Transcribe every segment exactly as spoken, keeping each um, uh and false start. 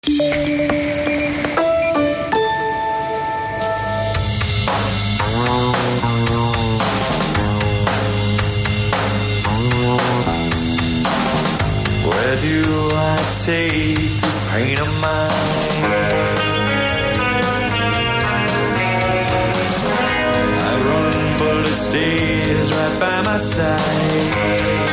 Where do I take this pain of mine? I run, but it stays right by my side.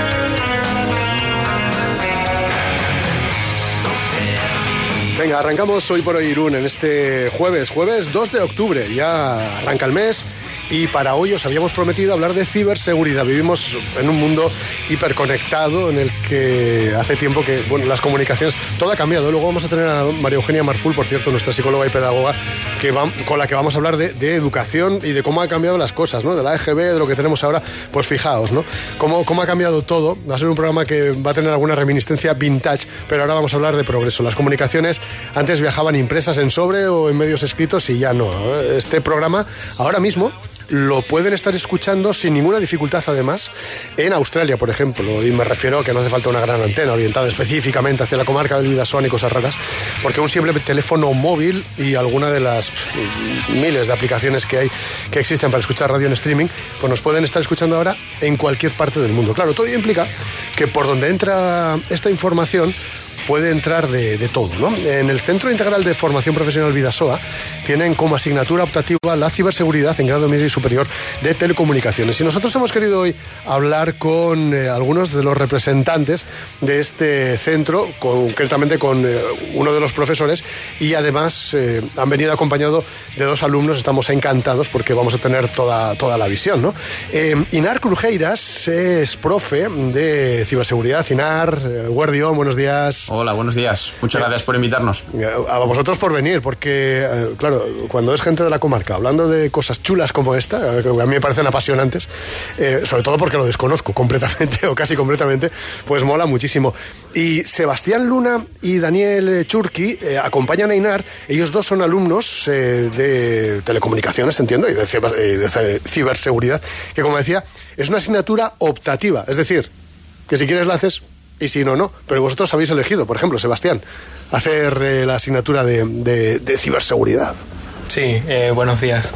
Venga, arrancamos Hoy por Hoy Irún en este jueves, jueves dos de octubre, ya arranca el mes. Y para hoy os habíamos prometido hablar de ciberseguridad. Vivimos en un mundo hiperconectado en el que hace tiempo que, bueno, las comunicaciones, todo ha cambiado. Luego vamos a tener a María Eugenia Marful, por cierto, nuestra psicóloga y pedagoga, que va, con la que vamos a hablar de, de educación y de cómo han cambiado las cosas, ¿no? De la E G B, de lo que tenemos ahora, pues fijaos, ¿no? Cómo, cómo ha cambiado todo. Va a ser un programa que va a tener alguna reminiscencia vintage, pero ahora vamos a hablar de progreso. Las comunicaciones antes viajaban impresas en sobre o en medios escritos y ya no. Este programa, ahora mismo, lo pueden estar escuchando sin ninguna dificultad, además, en Australia, por ejemplo. Y me refiero a que no hace falta una gran antena orientada específicamente hacia la comarca del Bidasoa y cosas raras, porque un simple teléfono móvil y alguna de las miles de aplicaciones que hay, que existen para escuchar radio en streaming, pues nos pueden estar escuchando ahora en cualquier parte del mundo. Claro, todo implica que por donde entra esta información puede entrar de, de todo, ¿no? En el Centro Integral de Formación Profesional Bidasoa tienen como asignatura optativa la ciberseguridad en grado medio y superior de telecomunicaciones. Y nosotros hemos querido hoy hablar con eh, algunos de los representantes de este centro, concretamente con eh, uno de los profesores, y además eh, han venido acompañados de dos alumnos. Estamos encantados porque vamos a tener toda, toda la visión, ¿no? Eh, Inar Crujeiras es profe de ciberseguridad. Inar, eh, Guardión, buenos días. Hola, buenos días. Muchas gracias por invitarnos. A vosotros por venir, porque, eh, claro, cuando es gente de la comarca hablando de cosas chulas como esta, que a mí me parecen apasionantes, eh, sobre todo porque lo desconozco completamente o casi completamente, pues mola muchísimo. Y Sebastián Luna y Daniel Churki eh, acompañan a Inar. Ellos dos son alumnos eh, de telecomunicaciones, entiendo, y de, eh, de ciberseguridad, que, como decía, es una asignatura optativa. Es decir, que si quieres la haces y si no, no. Pero vosotros habéis elegido, por ejemplo, Sebastián, hacer eh, la asignatura de, de, de ciberseguridad. Sí, eh, buenos días.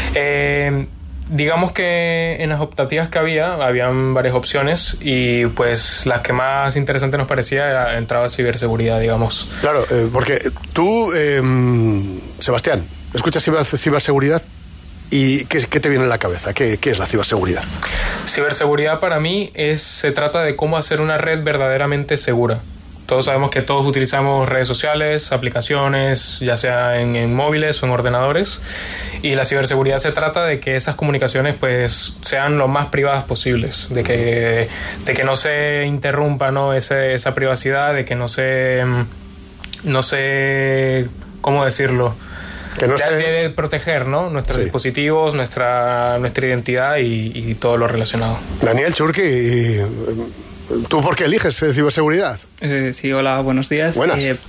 Eh, digamos que en las optativas que había, habían varias opciones y pues las que más interesante nos parecía era entrar a ciberseguridad, digamos. Claro, eh, porque tú, eh, Sebastián, escuchas ciber, ciberseguridad. ¿Y qué, qué te viene en la cabeza? ¿Qué, qué es la ciberseguridad? Ciberseguridad para mí es, se trata de cómo hacer una red verdaderamente segura. Todos sabemos que todos utilizamos redes sociales, aplicaciones, ya sea en, en móviles o en ordenadores, y la ciberseguridad se trata de que esas comunicaciones pues sean lo más privadas posibles, de que, de que no se interrumpa, ¿no? Ese, esa privacidad, de que no se, no se, ¿cómo decirlo? Que no se... de, de proteger, ¿no? Nuestros sí. dispositivos, nuestra nuestra identidad y, y todo lo relacionado. Daniel Churki, ¿tú por qué eliges ciberseguridad? Eh, sí, hola, buenos días. Buenas. Eh,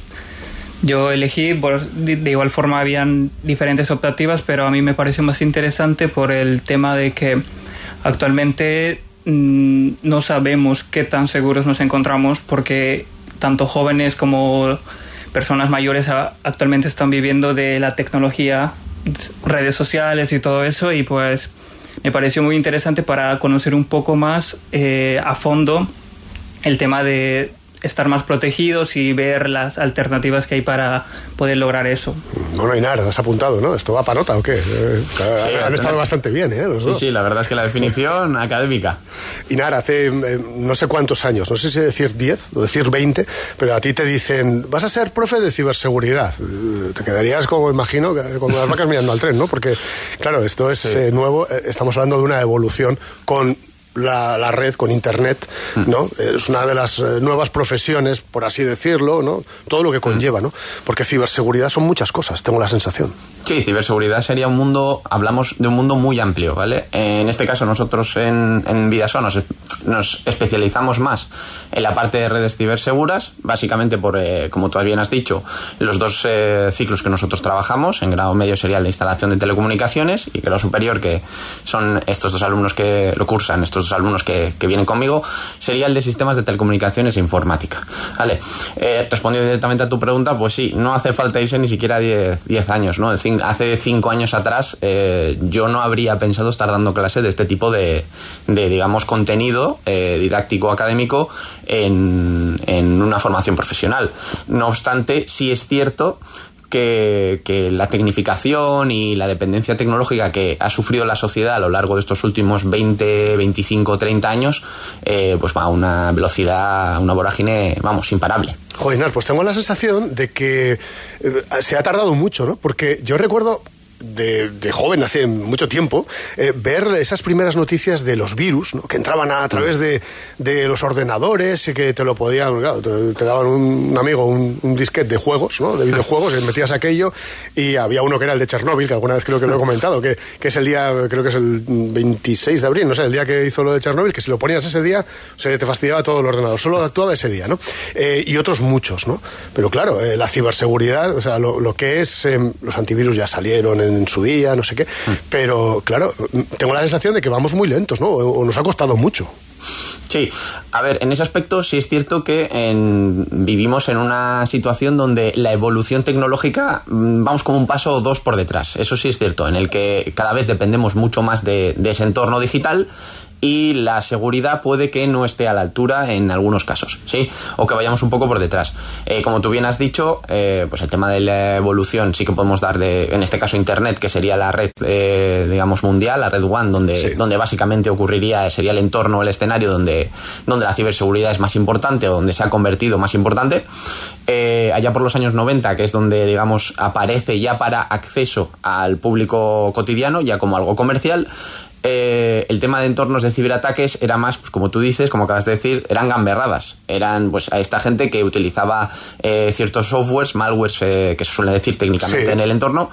yo elegí, por, de, de igual forma habían diferentes optativas, pero a mí me pareció más interesante por el tema de que actualmente mmm, no sabemos qué tan seguros nos encontramos, porque tanto jóvenes como personas mayores a, actualmente están viviendo de la tecnología, redes sociales y todo eso, y pues me pareció muy interesante para conocer un poco más eh, a fondo el tema de estar más protegidos y ver las alternativas que hay para poder lograr eso. Bueno, y nada, has apuntado, ¿no? ¿Esto va para nota o qué? Eh, sí, han estado bastante bien, ¿eh? Los sí, dos. Sí, la verdad es que la definición académica. Y nada, hace eh, no sé cuántos años, no sé si decir diez o decir veinte, pero a ti te dicen, vas a ser profe de ciberseguridad. Te quedarías como, imagino, como las vacas mirando al tren, ¿no? Porque, claro, esto es sí. eh, nuevo, eh, estamos hablando de una evolución con La, la red, con internet, ¿no? Es una de las eh, nuevas profesiones, por así decirlo, ¿no? Todo lo que conlleva, ¿no? Porque ciberseguridad son muchas cosas, tengo la sensación. Sí, ciberseguridad sería un mundo, hablamos de un mundo muy amplio, ¿vale? En este caso nosotros en, en Bidasoa nos, nos especializamos más en la parte de redes ciberseguras, básicamente por, eh, como tú bien has dicho, los dos eh, ciclos que nosotros trabajamos. En grado medio sería la instalación de telecomunicaciones y grado superior, que son estos dos alumnos que lo cursan, estos dos alumnos que, que vienen conmigo, sería el de sistemas de telecomunicaciones e informática. Vale, eh, respondiendo directamente a tu pregunta, pues sí, no hace falta irse ni siquiera diez años, ¿no? Hace cinco años atrás eh, yo no habría pensado estar dando clase de este tipo de, de digamos, contenido eh, didáctico académico en, en una formación profesional. No obstante, sí es cierto Que, que la tecnificación y la dependencia tecnológica que ha sufrido la sociedad a lo largo de estos últimos veinte, veinticinco, treinta años, eh, pues va a una velocidad, una vorágine, vamos, imparable. Joder, pues tengo la sensación de que eh, se ha tardado mucho, ¿no? Porque yo recuerdo de, de joven, hace mucho tiempo, eh, ver esas primeras noticias de los virus, ¿no? Que entraban a, a través de, de los ordenadores y que te lo podían, claro, te, te daban un, un amigo un, un disquete de juegos, ¿no? De videojuegos, y metías aquello, y había uno que era el de Chernóbil, que alguna vez creo que lo he comentado, que, que es el día, creo que es el veintiséis de abril, no sé, el día que hizo lo de Chernóbil, que si lo ponías ese día, o sea, te fastidiaba todo el ordenador, solo actuaba ese día, ¿no? Eh, y otros muchos, ¿no? Pero claro, eh, la ciberseguridad, o sea, lo, lo que es, eh, los antivirus ya salieron en su día, no sé qué, mm. pero claro, tengo la sensación de que vamos muy lentos, ¿no? O, o nos ha costado mucho. Sí, a ver, en ese aspecto sí es cierto que en, vivimos en una situación donde la evolución tecnológica vamos como un paso o dos por detrás. Eso sí es cierto, en el que cada vez dependemos mucho más de, de ese entorno digital, y la seguridad puede que no esté a la altura en algunos casos, ¿sí? O que vayamos un poco por detrás. Eh, como tú bien has dicho, eh, pues el tema de la evolución sí que podemos dar de, en este caso, Internet, que sería la red, eh, digamos, mundial, la red WAN, donde, sí. donde básicamente ocurriría, sería el entorno, el escenario donde, donde la ciberseguridad es más importante, o donde se ha convertido más importante. Eh, allá por los años noventa, que es donde, digamos, aparece ya para acceso al público cotidiano, ya como algo comercial. Eh, el tema de entornos de ciberataques era más, pues como tú dices, como acabas de decir, eran gamberradas. Eran pues a esta gente que utilizaba eh, ciertos softwares, malwares, eh, que se suele decir técnicamente sí. en el entorno,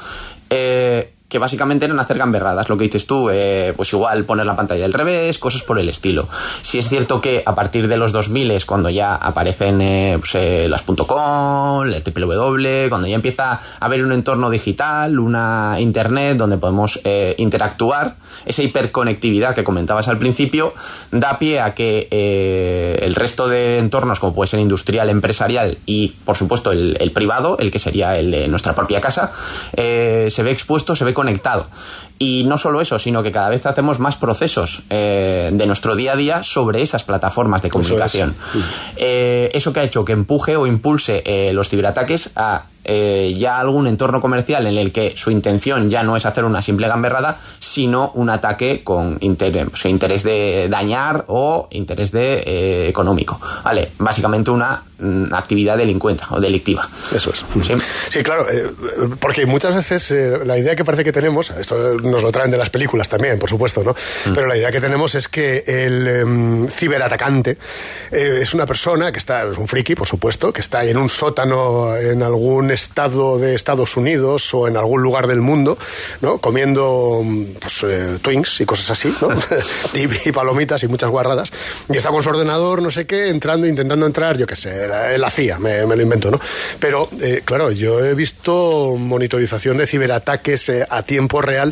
eh, que básicamente eran hacer gamberradas, lo que dices tú, eh, pues igual poner la pantalla al revés, cosas por el estilo. Sí es cierto que a partir de los dos mil es cuando ya aparecen eh, pues, eh, las .com, el doble u doble u doble u, cuando ya empieza a haber un entorno digital, una internet donde podemos eh, interactuar. Esa hiperconectividad que comentabas al principio da pie a que eh, el resto de entornos, como puede ser industrial, empresarial y, por supuesto, el, el privado, el que sería el de nuestra propia casa, eh, se ve expuesto, se ve conectado. Y no solo eso, sino que cada vez hacemos más procesos eh, de nuestro día a día sobre esas plataformas de comunicación. Eso, es. eh, eso que ha hecho que empuje o impulse eh, los ciberataques a eh, ya algún entorno comercial en el que su intención ya no es hacer una simple gamberrada, sino un ataque con interés, o sea, interés de dañar o interés de eh, económico. Vale, básicamente una mm, actividad delincuenta o delictiva. Eso es. Sí, sí claro, eh, porque muchas veces eh, la idea que parece que tenemos, esto nos lo traen de las películas también, por supuesto, ¿no? Mm. Pero la idea que tenemos es que el eh, ciberatacante eh, es una persona que está, es un friki, por supuesto, que está en un sótano en algún estado de Estados Unidos o en algún lugar del mundo, ¿no? Comiendo pues, eh, Twinks y cosas así, ¿no? y, y palomitas y muchas guarradas, y está con su ordenador, no sé qué, entrando, intentando entrar, yo qué sé, la, la C I A, me, me lo invento, ¿no? Pero, eh, claro, yo he visto monitorización de ciberataques eh, a tiempo real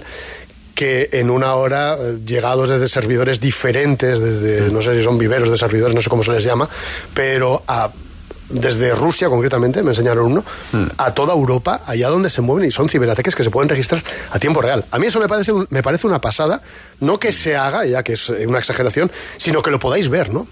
que en una hora, llegados desde servidores diferentes, desde, no sé si son viveros de servidores, no sé cómo se les llama, pero a desde Rusia concretamente, me enseñaron uno, mm. a toda Europa, allá donde se mueven, y son ciberataques que se pueden registrar a tiempo real. A mí eso me parece, me parece una pasada, no que se haga, ya que es una exageración, sino que lo podáis ver, ¿no?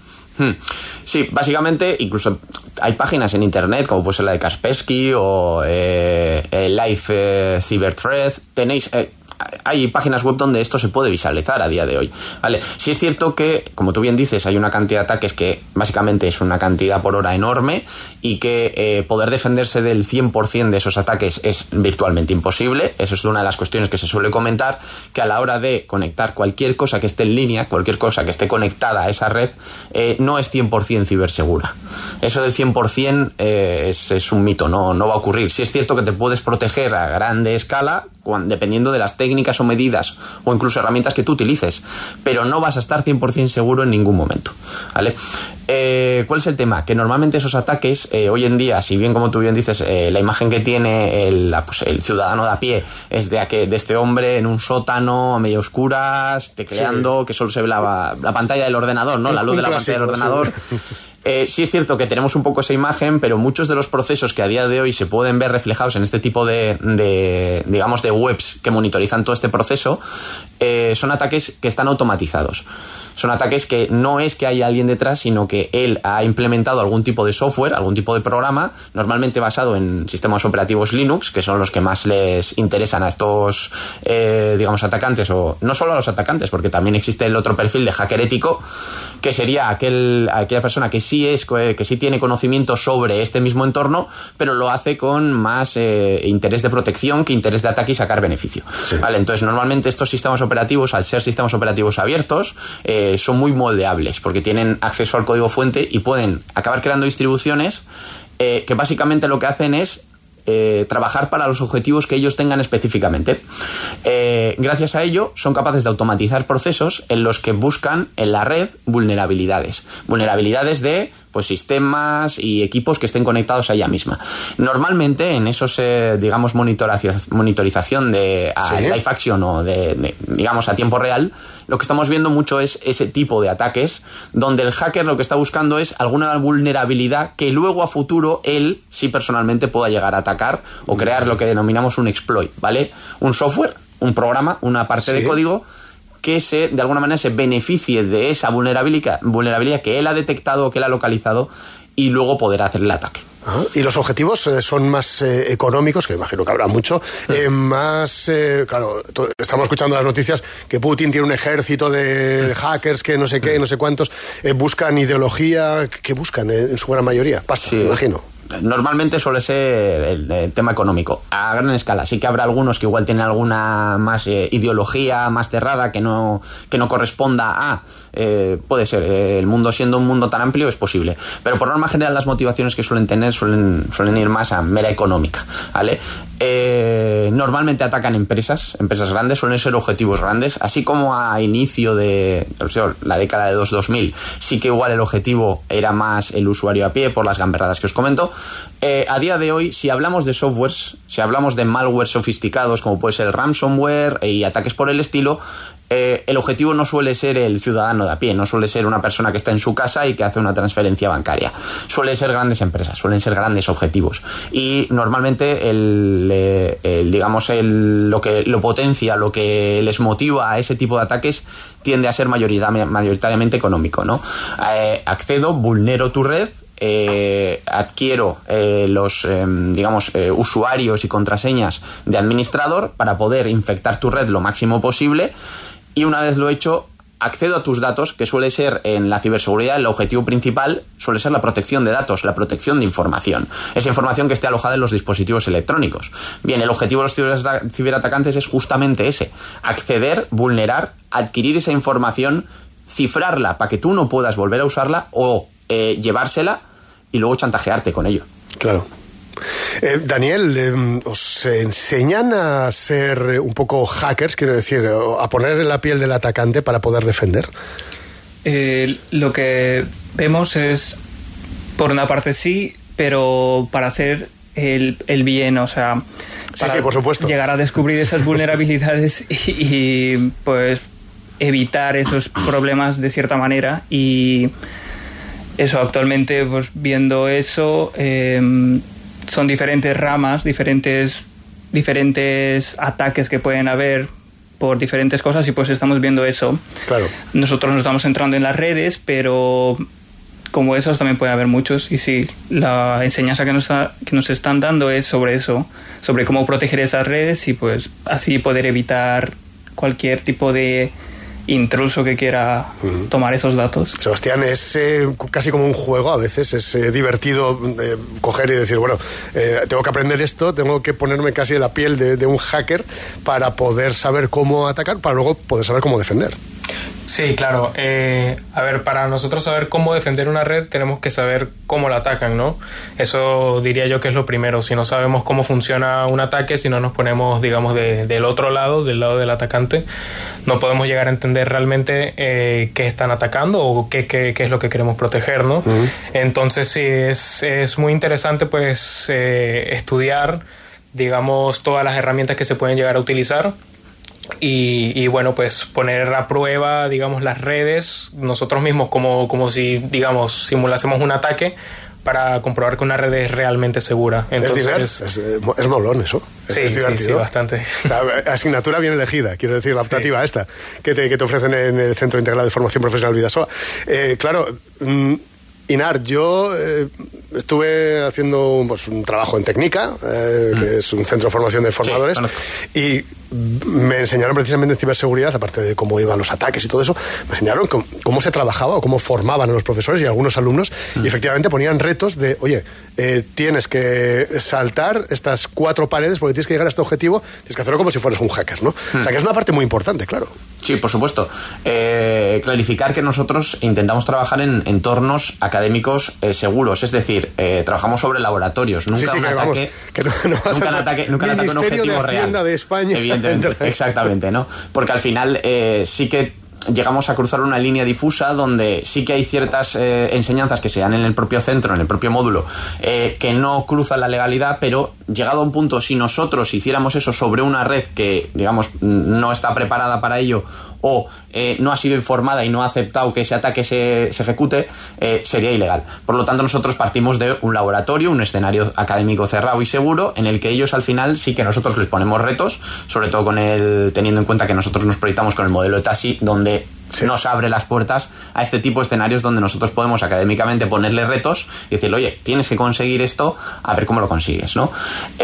Sí, básicamente incluso hay páginas en internet como puede ser la de Kaspersky o eh, Live eh, Cyber Threat. Tenéis... Eh, hay páginas web donde esto se puede visualizar a día de hoy. Vale, sí es cierto que, como tú bien dices, hay una cantidad de ataques que básicamente es una cantidad por hora enorme y que eh, poder defenderse del cien por ciento de esos ataques es virtualmente imposible. Eso es una de las cuestiones que se suele comentar, que a la hora de conectar cualquier cosa que esté en línea, cualquier cosa que esté conectada a esa red, eh, no es cien por ciento cibersegura. Eso del cien por ciento eh, es, es un mito, no, no va a ocurrir. Sí es cierto que te puedes proteger a grande escala cuando, dependiendo de las técnicas o medidas o incluso herramientas que tú utilices, pero no vas a estar cien por ciento seguro en ningún momento, ¿vale? Eh, ¿Cuál es el tema? Que normalmente esos ataques, eh, hoy en día, si bien como tú bien dices, eh, la imagen que tiene el, pues, el ciudadano de a pie es de, aquel, de este hombre en un sótano a medio oscuras, tecleando, sí, que solo se ve la, la pantalla del ordenador, ¿no? La luz de la pantalla del ordenador. Sí. Eh, sí es cierto que tenemos un poco esa imagen, pero muchos de los procesos que a día de hoy se pueden ver reflejados en este tipo de, de digamos, de webs que monitorizan todo este proceso, eh, son ataques que están automatizados. Son ataques que no es que haya alguien detrás, sino que él ha implementado algún tipo de software, algún tipo de programa, normalmente basado en sistemas operativos Linux, que son los que más les interesan a estos, eh, digamos, atacantes, o no solo a los atacantes, porque también existe el otro perfil de hacker ético, que sería aquel, aquella persona que sí es, que sí tiene conocimiento sobre este mismo entorno, pero lo hace con más eh, interés de protección que interés de ataque y sacar beneficio. Sí. Vale, entonces normalmente estos sistemas operativos, al ser sistemas operativos abiertos, eh, son muy moldeables porque tienen acceso al código fuente y pueden acabar creando distribuciones eh, que básicamente lo que hacen es Eh, trabajar para los objetivos que ellos tengan específicamente. Eh, gracias a ello son capaces de automatizar procesos en los que buscan en la red vulnerabilidades. Vulnerabilidades de pues sistemas y equipos que estén conectados a ella misma. Normalmente en esos, eh, digamos, monitorización de a ¿Sí? live action o de, de, digamos, a tiempo real, lo que estamos viendo mucho es ese tipo de ataques donde el hacker lo que está buscando es alguna vulnerabilidad que luego a futuro él sí personalmente pueda llegar a atacar o crear lo que denominamos un exploit, ¿vale? Un software, un programa, una parte ¿Sí? de código que se, de alguna manera se beneficie de esa vulnerabilidad, vulnerabilidad que él ha detectado o que él ha localizado y luego poder hacer el ataque. Ah, y los objetivos eh, son más eh, económicos, que imagino que habrá mucho, eh, más, eh, claro, to- estamos escuchando las noticias que Putin tiene un ejército de hackers que no sé qué, no sé cuántos, eh, buscan ideología, ¿qué buscan eh, en su gran mayoría? Pasta, sí. me imagino. Normalmente suele ser el, el tema económico a gran escala. Sí que habrá algunos que igual tienen alguna más eh, ideología más cerrada que no, que no corresponda a eh, puede ser, eh, el mundo siendo un mundo tan amplio es posible, pero por norma general las motivaciones que suelen tener suelen, suelen ir más a mera económica, ¿vale? Eh, normalmente atacan empresas, empresas grandes, suelen ser objetivos grandes, así como a inicio de la década de los dos mil sí que igual el objetivo era más el usuario a pie por las gamberradas que os comento. Eh, a día de hoy, si hablamos de softwares, si hablamos de malware sofisticados como puede ser el ransomware y ataques por el estilo, eh, el objetivo no suele ser el ciudadano de a pie, no suele ser una persona que está en su casa y que hace una transferencia bancaria. Suelen ser grandes empresas, suelen ser grandes objetivos. Y normalmente el, eh, el digamos el, lo que lo potencia, lo que les motiva a ese tipo de ataques tiende a ser mayoritariamente, mayoritariamente económico, ¿no? Eh, accedo, vulnero tu red. Eh, adquiero eh, los eh, digamos eh, usuarios y contraseñas de administrador para poder infectar tu red lo máximo posible, y una vez lo he hecho accedo a tus datos, que suele ser en la ciberseguridad el objetivo principal suele ser la protección de datos, la protección de información, esa información que esté alojada en los dispositivos electrónicos. Bien, el objetivo de los ciberatacantes es justamente ese: acceder, vulnerar, adquirir esa información, cifrarla para que tú no puedas volver a usarla o eh, llevársela y luego chantajearte con ello. Claro. Eh, Daniel, eh, ¿os enseñan a ser un poco hackers, quiero decir, a poner en la piel del atacante para poder defender? Eh, lo que vemos es, por una parte sí, pero para hacer el, el bien, o sea, para sí, sí, por supuesto. llegar a descubrir esas vulnerabilidades y, y pues evitar esos problemas de cierta manera. Y eso, actualmente, pues viendo eso, eh, son diferentes ramas, diferentes, diferentes ataques que pueden haber por diferentes cosas, y pues estamos viendo eso. Claro. Nosotros nos estamos entrando en las redes, pero como esos también puede haber muchos, y sí, la enseñanza que nos, ha, que nos están dando es sobre eso, sobre cómo proteger esas redes y pues así poder evitar cualquier tipo de intruso que quiera uh-huh. tomar esos datos. Sebastián, es eh, casi como un juego a veces, es eh, divertido eh, coger y decir, bueno, eh, tengo que aprender esto, tengo que ponerme casi en la piel de, de un hacker para poder saber cómo atacar, para luego poder saber cómo defender. Sí, claro. Eh, a ver, para nosotros saber cómo defender una red tenemos que saber cómo la atacan, ¿no? Eso diría yo que es lo primero. Si no sabemos cómo funciona un ataque, si no nos ponemos, digamos, de, del otro lado, del lado del atacante, no podemos llegar a entender realmente eh, qué están atacando o qué, qué, qué es lo que queremos proteger, ¿no? Uh-huh. Entonces sí, es, es muy interesante pues eh, estudiar, digamos, todas las herramientas que se pueden llegar a utilizar. Y, y bueno, pues poner a prueba, digamos, las redes nosotros mismos como, como si, digamos, simulásemos un ataque para comprobar que una red es realmente segura. Entonces, es, es, es molón eso. Sí, es divertido. Sí, sí, bastante. La asignatura bien elegida, quiero decir, la optativa sí. esta que te, que te ofrecen en el Centro Integral de Formación Profesional Bidasoa. Eh, claro... Mm, Inar, yo eh, estuve haciendo pues, un trabajo en Técnica, eh, mm. que es un centro de formación de formadores, sí, y me enseñaron precisamente en ciberseguridad, aparte de cómo iban los ataques y todo eso, me enseñaron cómo, cómo se trabajaba o cómo formaban a los profesores y a algunos alumnos, mm. y efectivamente ponían retos de, oye, eh, tienes que saltar estas cuatro paredes porque tienes que llegar a este objetivo, tienes que hacerlo como si fueras un hacker, ¿no? Mm. O sea, que es una parte muy importante, claro. Sí, por supuesto. Eh, clarificar que nosotros intentamos trabajar en entornos académicos eh, seguros, es decir, eh, trabajamos sobre laboratorios, nunca sí, sí, un ataque, vamos, que no, no nunca un ataque, nunca un ataque un objetivo de Hacienda real. De España. Evidentemente, exactamente, ¿no? Porque al final eh, sí que llegamos a cruzar una línea difusa donde sí que hay ciertas eh, enseñanzas que se dan en el propio centro, en el propio módulo, eh, que no cruzan la legalidad, pero llegado a un punto, si nosotros hiciéramos eso sobre una red que, digamos, no está preparada para ello o eh, no ha sido informada y no ha aceptado que ese ataque se, se ejecute, eh, sería ilegal. Por lo tanto, nosotros partimos de un laboratorio, un escenario académico cerrado y seguro, en el que ellos al final sí que nosotros les ponemos retos, sobre todo con el, teniendo en cuenta que nosotros nos proyectamos con el modelo de TASI, donde sí. nos abre las puertas a este tipo de escenarios donde nosotros podemos académicamente ponerle retos y decirle, oye, tienes que conseguir esto, a ver cómo lo consigues, ¿no?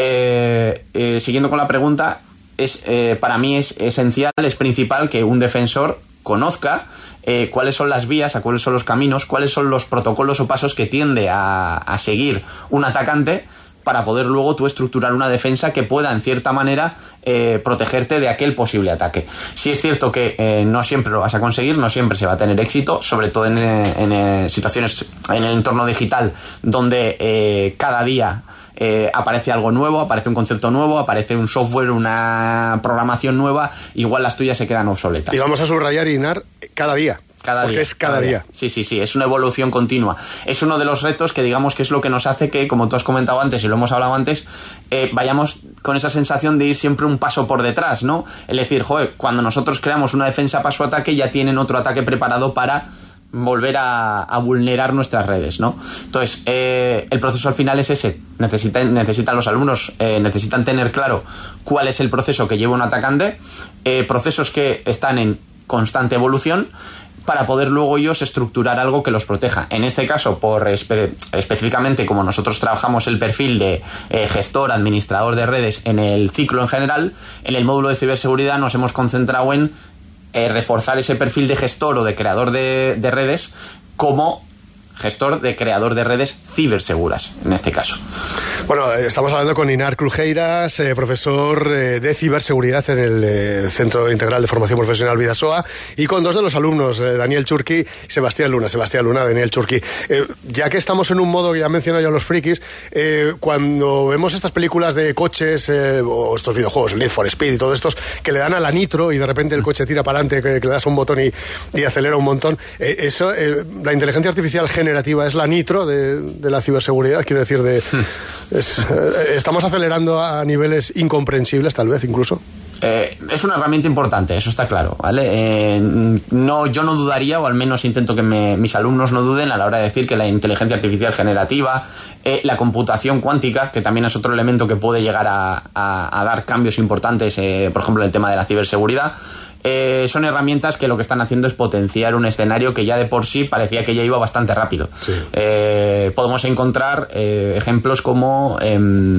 Eh, eh, siguiendo con la pregunta, es eh, para mí es esencial, es principal que un defensor conozca eh, cuáles son las vías, a cuáles son los caminos, cuáles son los protocolos o pasos que tiende a, a seguir un atacante para poder luego tú estructurar una defensa que pueda en cierta manera eh, protegerte de aquel posible ataque. Sí es cierto que eh, no siempre lo vas a conseguir, no siempre se va a tener éxito, sobre todo en, en, en situaciones en el entorno digital donde eh, cada día Eh, aparece algo nuevo, aparece un concepto nuevo, aparece un software, una programación nueva, igual las tuyas se quedan obsoletas. Y vamos a subrayar, Inar, cada día. Cada Porque día. es cada, cada día. día. Sí, sí, sí, es una evolución continua. Es uno de los retos que digamos que es lo que nos hace que, como tú has comentado antes y lo hemos hablado antes, eh, vayamos con esa sensación de ir siempre un paso por detrás, ¿no? Es decir, joder, cuando nosotros creamos una defensa paso ataque, ya tienen otro ataque preparado para volver a, a vulnerar nuestras redes, ¿no? Entonces, eh, el proceso al final es ese. Necesitan, necesitan los alumnos, eh, necesitan tener claro cuál es el proceso que lleva un atacante, eh, procesos que están en constante evolución, para poder luego ellos estructurar algo que los proteja. En este caso, por espe- específicamente como nosotros trabajamos el perfil de eh, gestor, administrador de redes en el ciclo en general, en el módulo de ciberseguridad nos hemos concentrado en eh, reforzar ese perfil de gestor o de creador de, de redes como gestor de creador de redes ciberseguras, en este caso. Bueno, estamos hablando con Inar Crujeiras, eh, profesor eh, de ciberseguridad en el eh, Centro Integral de Formación Profesional Bidasoa, y con dos de los alumnos, eh, Daniel Churqui y Sebastián Luna. Sebastián Luna, Daniel Churqui. Eh, ya que estamos en un modo que ya mencionado yo los frikis, eh, cuando vemos estas películas de coches eh, o estos videojuegos, el Need for Speed y todos estos, que le dan a la nitro y de repente el coche tira para adelante, que, que le das un botón y, y acelera un montón, eh, eso, eh, la inteligencia artificial genera es la nitro de, de la ciberseguridad, quiero decir, de es, eh, estamos acelerando a niveles incomprensibles, tal vez, incluso. Eh, es una herramienta importante, eso está claro, ¿vale? Eh, no, yo no dudaría, o al menos intento que me, mis alumnos no duden a la hora de decir que la inteligencia artificial generativa, eh, la computación cuántica, que también es otro elemento que puede llegar a, a, a dar cambios importantes, eh, por ejemplo, en el tema de la ciberseguridad, Eh, son herramientas que lo que están haciendo es potenciar un escenario que ya de por sí parecía que ya iba bastante rápido. Sí. Eh, podemos encontrar eh, ejemplos como eh,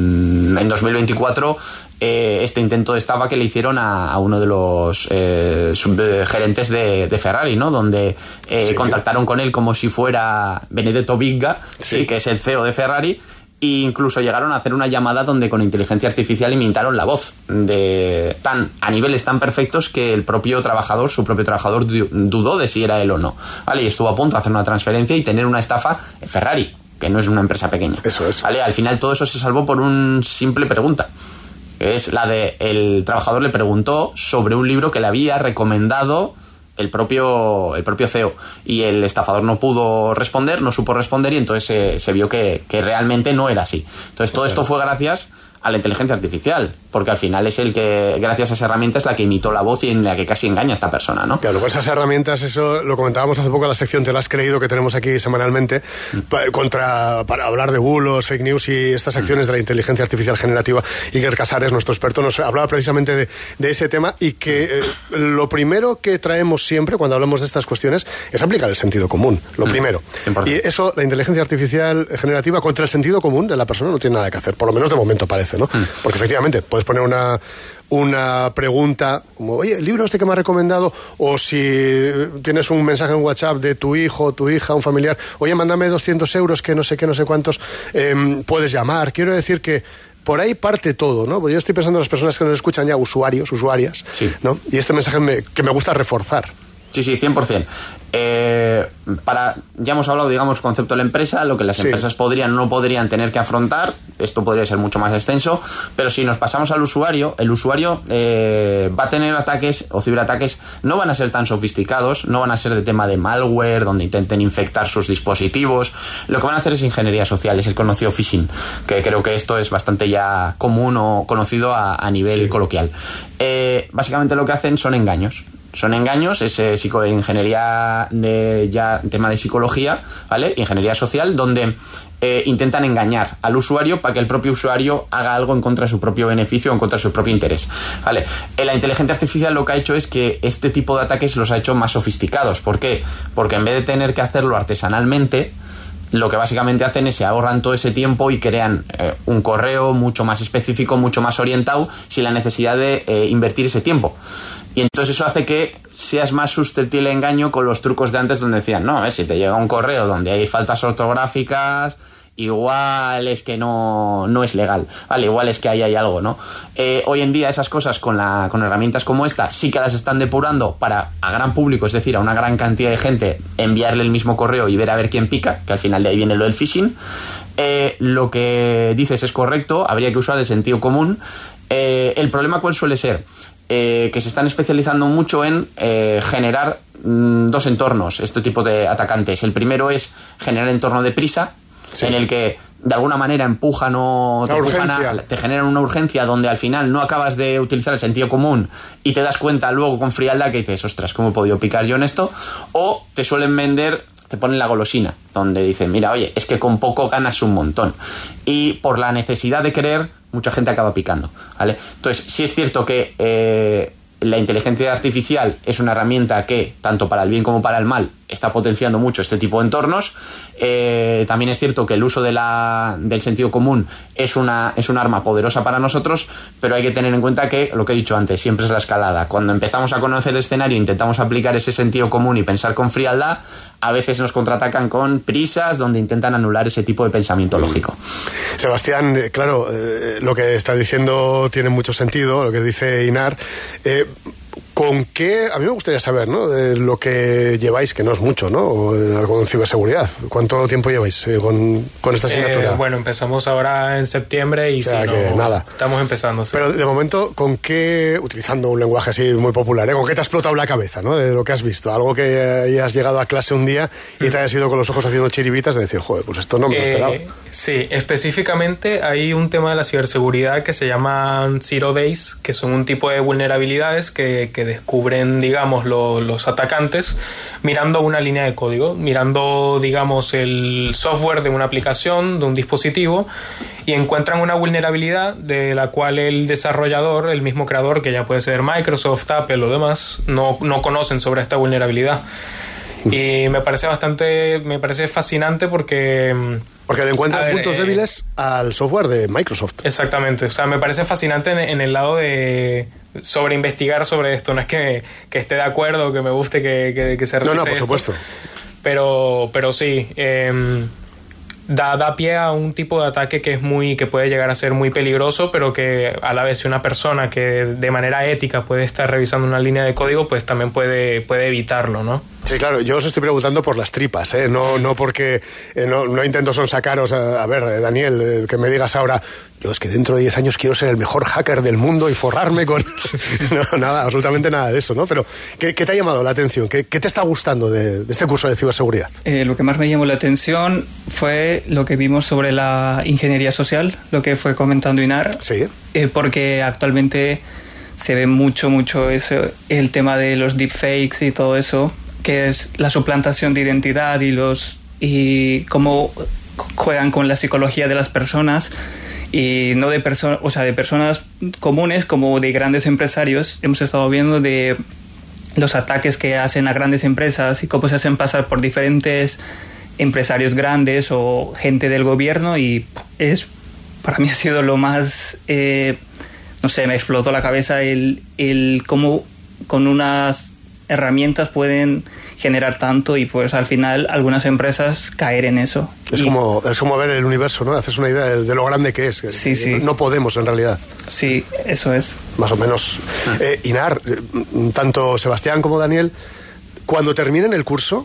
en dos mil veinticuatro eh, este intento de estafa que le hicieron a, a uno de los eh, subgerentes de, de Ferrari, ¿no? Donde eh, sí. contactaron con él como si fuera Benedetto Vigga, sí. Sí, que es el C E O de Ferrari, E incluso llegaron a hacer una llamada donde con inteligencia artificial imitaron la voz de tan a niveles tan perfectos que el propio trabajador, su propio trabajador dudó de si era él o no, ¿vale? Y estuvo a punto de hacer una transferencia y tener una estafa en Ferrari, que no es una empresa pequeña. Eso es. ¿Vale? Al final todo eso se salvó por una simple pregunta, que es la de el trabajador le preguntó sobre un libro que le había recomendado el propio el propio C E O, y el estafador no pudo responder, no supo responder, y entonces se, se vio que, que realmente no era así. Entonces todo esto fue gracias a la inteligencia artificial, porque al final es el que, gracias a esa herramienta, es la que imitó la voz y en la que casi engaña a esta persona, ¿no? Claro, con esas herramientas, eso lo comentábamos hace poco en la sección Te lo has creído, que tenemos aquí semanalmente, mm. contra, para hablar de bulos, fake news y estas acciones mm. de la inteligencia artificial generativa. Iker Casares, nuestro experto, nos hablaba precisamente de, de ese tema, y que eh, lo primero que traemos siempre cuando hablamos de estas cuestiones es aplicar el sentido común, lo mm. primero. cien por ciento. Y eso, la inteligencia artificial generativa contra el sentido común de la persona no tiene nada que hacer, por lo menos de momento parece, ¿no? Mm. Porque efectivamente puedes poner una, una pregunta como, oye, el libro este que me ha recomendado, o si tienes un mensaje en WhatsApp de tu hijo, tu hija, un familiar, oye, mándame doscientos euros, que no sé qué, no sé cuántos, eh, puedes llamar. Quiero decir que por ahí parte todo, ¿no? Porque yo estoy pensando en las personas que nos escuchan ya, usuarios, usuarias, sí. ¿no? Y este mensaje me, que me gusta reforzar. Sí, sí, cien por ciento. Eh, para, ya hemos hablado, digamos, concepto de la empresa, lo que las sí. empresas podrían o no podrían tener que afrontar. Esto podría ser mucho más extenso, pero si nos pasamos al usuario, el usuario eh, va a tener ataques o ciberataques, no van a ser tan sofisticados, no van a ser de tema de malware, donde intenten infectar sus dispositivos. Lo que van a hacer es ingeniería social, es el conocido phishing, que creo que esto es bastante ya común o conocido a, a nivel sí. coloquial. Eh, básicamente lo que hacen son engaños. Son engaños, es eh, psico ingeniería de ya tema de psicología, ¿vale? Ingeniería social, donde eh, intentan engañar al usuario para que el propio usuario haga algo en contra de su propio beneficio o en contra de su propio interés, ¿vale? Eh, la inteligencia artificial lo que ha hecho es que este tipo de ataques los ha hecho más sofisticados. ¿Por qué? Porque en vez de tener que hacerlo artesanalmente, lo que básicamente hacen es se ahorran todo ese tiempo y crean eh, un correo mucho más específico, mucho más orientado, sin la necesidad de eh, invertir ese tiempo. Y entonces eso hace que seas más susceptible a engaño con los trucos de antes, donde decían, no, eh, si te llega un correo donde hay faltas ortográficas, igual es que no, no es legal, vale, igual es que ahí hay algo, ¿no? Eh, hoy en día esas cosas con, la, con herramientas como esta sí que las están depurando para a gran público, es decir, a una gran cantidad de gente, enviarle el mismo correo y ver a ver quién pica, que al final de ahí viene lo del phishing. Eh, lo que dices es correcto, habría que usar el sentido común. Eh, el problema, ¿cuál suele ser? Eh, que se están especializando mucho en eh, generar mmm, dos entornos, este tipo de atacantes. El primero es generar entorno de prisa, sí. en el que de alguna manera empujan o te, empujan a, te generan una urgencia donde al final no acabas de utilizar el sentido común y te das cuenta luego con frialdad que dices, ostras, ¿cómo he podido picar yo en esto? O te suelen vender, te ponen la golosina, donde dicen, mira, oye, es que con poco ganas un montón. Y por la necesidad de creer, mucha gente acaba picando, ¿vale? Entonces, sí es cierto que eh, la inteligencia artificial es una herramienta que, tanto para el bien como para el mal, está potenciando mucho este tipo de entornos. Eh, también es cierto que el uso de la, del sentido común es una, es un arma poderosa para nosotros, pero hay que tener en cuenta que, lo que he dicho antes, siempre es la escalada. Cuando empezamos a conocer el escenario, intentamos aplicar ese sentido común y pensar con frialdad, a veces nos contraatacan con prisas donde intentan anular ese tipo de pensamiento lógico. Sebastián, claro, eh, lo que está diciendo tiene mucho sentido, lo que dice Inar. Eh, ¿Con qué? A mí me gustaría saber, ¿no? De lo que lleváis, que no es mucho, ¿no? Con ciberseguridad. ¿Cuánto tiempo lleváis eh, con, con esta asignatura? Eh, bueno, empezamos ahora en septiembre y o sea, si que no, nada. Estamos empezando. Sí. Pero de momento, ¿con qué, utilizando un lenguaje así muy popular, ¿eh? ¿Con qué te ha explotado la cabeza, ¿no? De lo que has visto. Algo que hayas llegado a clase un día y te hayas ido con los ojos haciendo chiribitas de decir, joder, pues esto no me lo esperaba. Eh, sí, específicamente hay un tema de la ciberseguridad que se llama Zero Days, que son un tipo de vulnerabilidades que, que descubren, digamos, lo, los atacantes mirando una línea de código, mirando, digamos, el software de una aplicación, de un dispositivo, y encuentran una vulnerabilidad de la cual el desarrollador, el mismo creador, que ya puede ser Microsoft, Apple o demás, no, no conocen sobre esta vulnerabilidad. Y me parece bastante, me parece fascinante porque... Porque le encuentran ver, puntos eh, débiles al software de Microsoft. Exactamente, o sea, me parece fascinante en, en el lado de sobre investigar sobre esto. No es que, que esté de acuerdo, que me guste que, que, que se revise No, no, por esto, supuesto. Pero, pero sí, eh, da, da pie a un tipo de ataque que es muy, que puede llegar a ser muy peligroso, pero que a la vez si una persona que de manera ética puede estar revisando una línea de código, pues también puede, puede evitarlo, ¿no? Sí, claro, yo os estoy preguntando por las tripas, ¿eh? No, no porque eh, no, no intento sonsacaros. A, a ver, eh, Daniel, eh, que me digas ahora, yo es que dentro de diez años quiero ser el mejor hacker del mundo y forrarme con... no, nada, absolutamente nada de eso, ¿no? Pero, ¿qué, qué te ha llamado la atención? ¿Qué, qué te está gustando de, de este curso de ciberseguridad? Eh, lo que más me llamó la atención fue lo que vimos sobre la ingeniería social, lo que fue comentando Inar. Sí. Eh, porque actualmente se ve mucho, mucho eso, el tema de los deepfakes y todo eso, que es la suplantación de identidad y los y cómo juegan con la psicología de las personas, y no de personas, o sea, de personas comunes como de grandes empresarios. Hemos estado viendo de los ataques que hacen a grandes empresas y cómo se hacen pasar por diferentes empresarios grandes o gente del gobierno, y es para mí ha sido lo más eh, no sé, me explotó la cabeza el, el cómo con unas herramientas pueden generar tanto, y pues al final algunas empresas caer en eso. Es, y, como, es como ver el universo, ¿no? Haces una idea de, de lo grande que es. Sí, sí. No podemos, en realidad. Sí, eso es. Más o menos. Eh, Inar, tanto Sebastián como Daniel, cuando terminen el curso,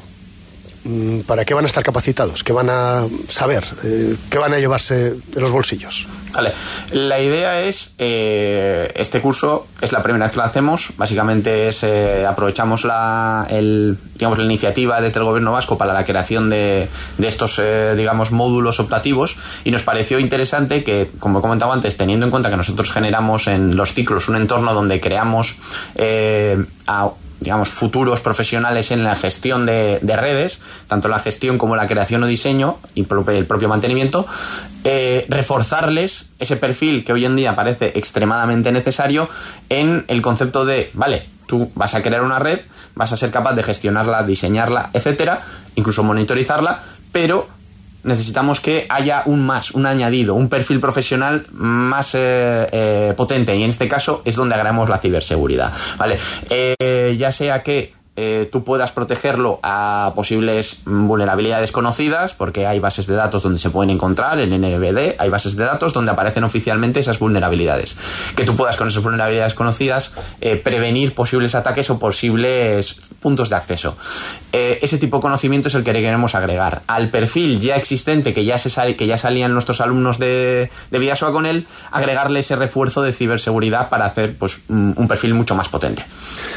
¿para qué van a estar capacitados? ¿Qué van a saber? Eh, ¿Qué van a llevarse en los bolsillos? Vale, la idea es, eh, este curso es la primera vez que lo hacemos, básicamente es, eh, aprovechamos la, el, digamos, la iniciativa desde el gobierno vasco para la creación de, de estos, eh, digamos, módulos optativos, y nos pareció interesante que, como he comentado antes, teniendo en cuenta que nosotros generamos en los ciclos un entorno donde creamos eh, a digamos, futuros profesionales en la gestión de, de redes, tanto la gestión como la creación o diseño y propio, el propio mantenimiento, eh, reforzarles ese perfil que hoy en día parece extremadamente necesario en el concepto de, vale, tú vas a crear una red, vas a ser capaz de gestionarla, diseñarla, etcétera, incluso monitorizarla, pero necesitamos que haya un más, un añadido, un perfil profesional más eh, eh, potente, y en este caso es donde agregamos la ciberseguridad, ¿vale? Eh, ya sea que eh, tú puedas protegerlo a posibles vulnerabilidades conocidas, porque hay bases de datos donde se pueden encontrar, en N V D hay bases de datos donde aparecen oficialmente esas vulnerabilidades, que tú puedas con esas vulnerabilidades conocidas eh, prevenir posibles ataques o posibles puntos de acceso. Eh, ese tipo de conocimiento es el que queremos agregar al perfil ya existente que ya se sal, que ya salían nuestros alumnos de, de Vidasoa con él, agregarle ese refuerzo de ciberseguridad para hacer pues un, un perfil mucho más potente.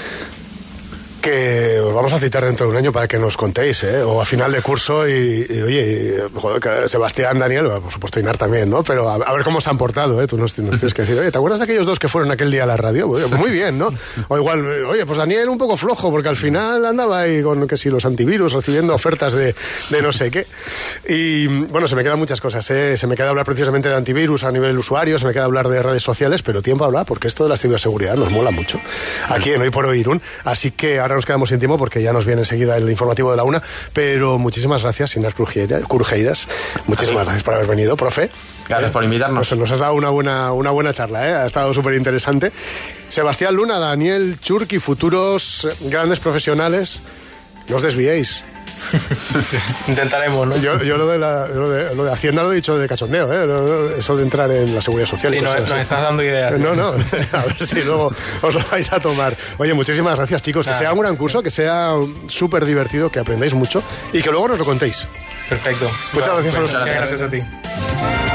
Que os vamos a citar dentro de un año para que nos contéis, ¿eh? O a final de curso y, y oye, y, joder, Sebastián, Daniel, por supuesto Inar también, ¿no? Pero a, a ver cómo se han portado, ¿eh? Tú nos, nos tienes que decir, oye, ¿te acuerdas de aquellos dos que fueron aquel día a la radio? Oye, muy bien, ¿no? O igual, oye, pues Daniel un poco flojo, porque al final andaba ahí con, que si los antivirus, recibiendo ofertas de, de no sé qué. Y, bueno, se me quedan muchas cosas, ¿eh? Se me queda hablar precisamente de antivirus a nivel usuario, se me queda hablar de redes sociales, pero tiempo a hablar, porque esto de la ciberseguridad nos mola mucho, aquí en Hoy por Hoy Irún. Así que ahora nos quedamos sin tiempo, porque ya nos viene enseguida el informativo de la una, pero muchísimas gracias, Inar Curjeiras, muchísimas gracias por haber venido, profe. Gracias eh, por invitarnos. Nos, nos has dado una buena, una buena charla, ¿eh? Ha estado súper interesante. Sebastián Luna, Daniel Churki, futuros grandes profesionales, no os desviéis. Intentaremos, ¿no? Yo, yo lo, de la, lo, de, lo de Hacienda lo he dicho de cachondeo, ¿eh? Eso de entrar en la seguridad social. Sí, nos, nos estás dando ideas. No, no, a ver si luego os lo vais a tomar. Oye, muchísimas gracias, chicos. Que ah, sea un gran curso, que sea súper divertido, que aprendáis mucho y que luego nos lo contéis. Perfecto. Muchas bueno, gracias pues, a los muchas gracias a ti.